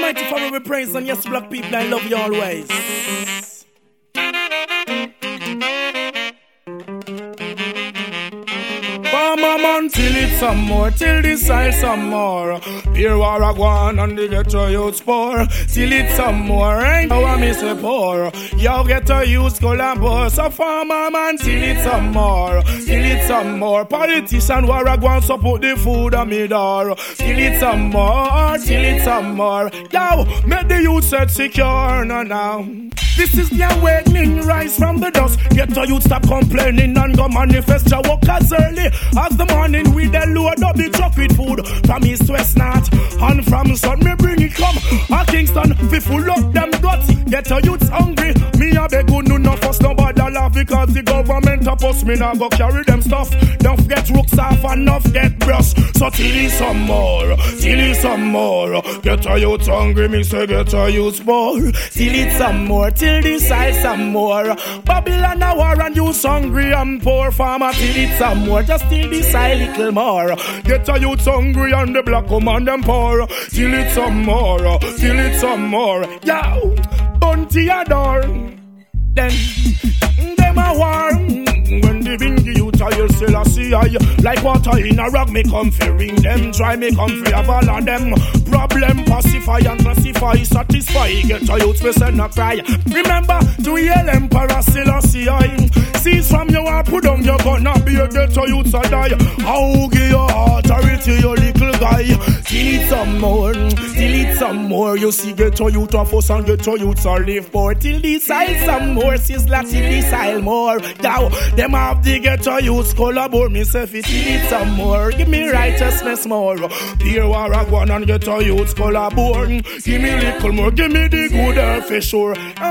Almighty Father, we praise and yes, black people, I love you always. Farmer man, till it some more, till the side some more. Here war a gwan and the ghetto youth poor. Till it some more, ain't how I miss a poor. Yo ghetto youth collabo, so farmer man, till it some more, till it some more. Politician war a gwan support the food on me door. Till it some more, till it some more. Yo, make the youth set secure now. This is the awakening, rise from the dust. Get a youth stop complaining and go manifest your workers early. As the morning we the load up the truck with food. From east, west, north, and from sun me bring it come. A Kingston, we full up them guts. Get a youth hungry, me a beg you no fuss nobody laugh. Because the government oppose me now go carry them stuff. Don't forget rooks off and not get brush. So till is some more, till is some more. Get a youth hungry, me say get a youth more. Till it's some more, till the side some more. Babylon a war and you hungry and poor farmer. Till it's some more, just till the side little more. Get a youth hungry and the black woman them poor. Till it's some more, till it's some more. Yo, bounty a door. Then them a war. When the windy youth I hear still I see I like water in a rag me come fi ring them. Try me come fi have all of them. Problem pacify and classify, satisfy. Get a youth me send a cry. Remember to yell emperor still I see I. Seize from your heart, put down your gun and be a get a youth a die. How give your authority your little guy. Till it some more, till it some more. You see get a youth a fuss and get a youth a live poor. Till this aisle some more, sizzla till this aisle more. Now them have the ghetto youths collabore me say fit need some more. Give me righteousness more. Here war a go and ghetto youths collabore. Give me little more, give me the good earth for sure.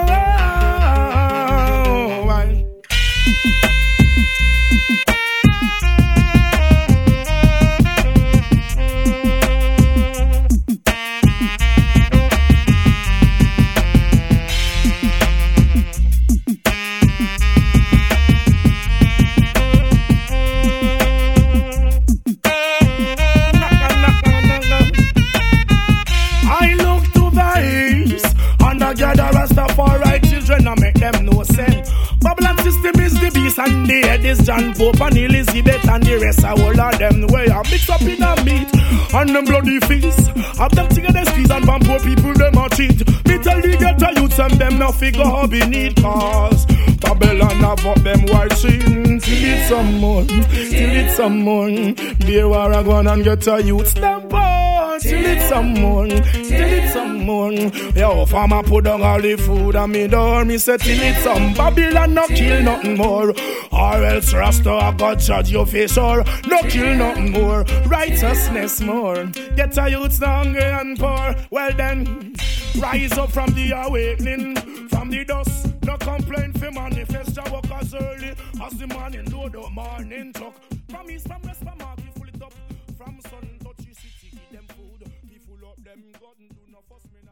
And the head is John Pope and Elizabeth and the rest of all of them way I mix up in a meat and them bloody feast. Have them together squeeze and from poor people them a cheat. Me tell the ghetto youths and them now figure how be need cause Babylon have up them white sin. Till it's some more, till it's some more. There war a go and ghetto youths them born. Till it's some more, till it's some more. Yo, farmer put down all the food on me door. Me say till it's some Babylon no kill nothing more. Or else Rasta a God judge your face or no kill nothing more. Righteousness more. Get a youth hungry and poor. Well then, rise up from the awakening, from the dust. No complaint for manifest your workers early. As the morning load up morning talk. From east, from west, from north, we full it up. From sun, touchy city, give them food. We full up them, God do no fuss me.